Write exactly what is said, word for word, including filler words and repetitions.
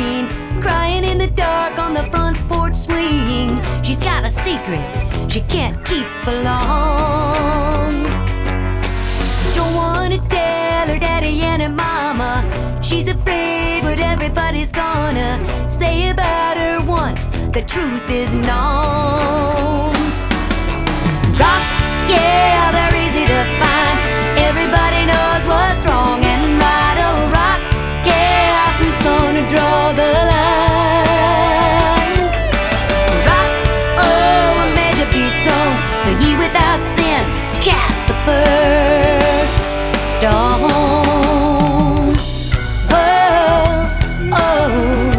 rain, crying in the dark on the front porch swing. She's got a secret she can't keep alone. Don't wanna tell her daddy and her mama. She's afraid what everybody's gonna say about her once the truth is known. Rocks, yeah, they're easy to find.